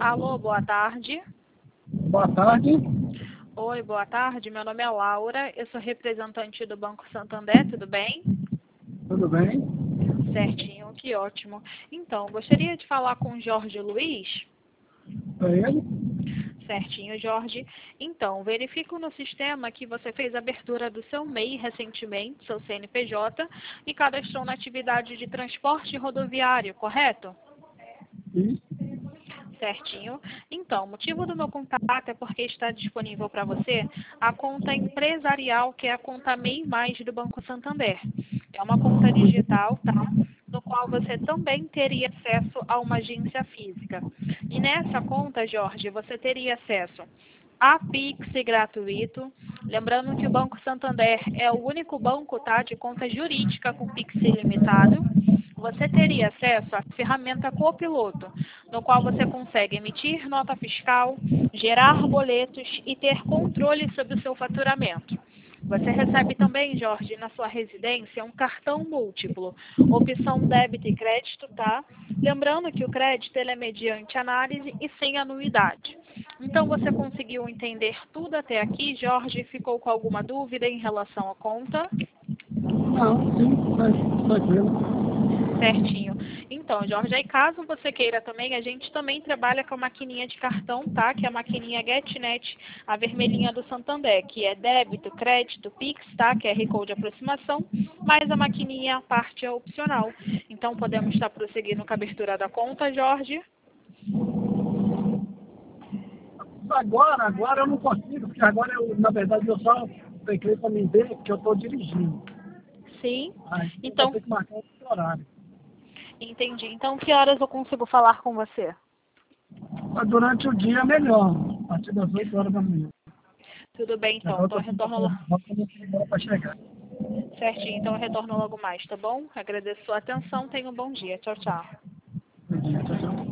Alô, boa tarde. Boa tarde. Oi, boa tarde. Meu nome é Laura, eu sou representante do Banco Santander, tudo bem? Tudo bem? Certinho, que ótimo. Então, gostaria de falar com o Jorge Luiz. É ele? Certinho, Jorge. Então, verifico no sistema que você fez a abertura do seu MEI recentemente, seu CNPJ, e cadastrou na atividade de transporte rodoviário, correto? Isso. Certinho. Então, o motivo do meu contato é porque está disponível para você a conta empresarial, que é a conta MEI Mais do Banco Santander. É uma conta digital, tá? No qual você também teria acesso a uma agência física. E nessa conta, Jorge, você teria acesso a Pix gratuito. Lembrando que o Banco Santander é o único banco, tá, de conta jurídica com Pix ilimitado. Você teria acesso à ferramenta Copiloto, no qual você consegue emitir nota fiscal, gerar boletos e ter controle sobre o seu faturamento. Você recebe também, Jorge, na sua residência, um cartão múltiplo, opção débito e crédito, tá? Lembrando que o crédito ele é mediante análise e sem anuidade. Então, você conseguiu entender tudo até aqui, Jorge? Ficou com alguma dúvida em relação à conta? Não, sim, tranquilo. Certinho. Então, Jorge, aí caso você queira também, a gente também trabalha com a maquininha de cartão, tá? Que é a maquininha GetNet, a vermelhinha do Santander, que é débito, crédito, Pix, tá? QR Code de aproximação, mas a maquininha, a parte é opcional. Então, podemos estar prosseguindo com a abertura da conta, Jorge? Agora eu não consigo, porque agora na verdade, eu só peguei para me ver que eu estou dirigindo. Sim. Aí eu vou Então, ter que marcar outro horário. entendi. Então, que horas eu consigo falar com você? Mas durante o dia é melhor, a partir das 8 horas da manhã. Tudo bem, então. Agora Então, eu eu estou retorno lá. para chegar. Certinho. Então, eu retorno logo mais, tá bom? Agradeço a sua atenção. Tenha um bom dia. Tchau, tchau. Bom dia, tchau, tchau.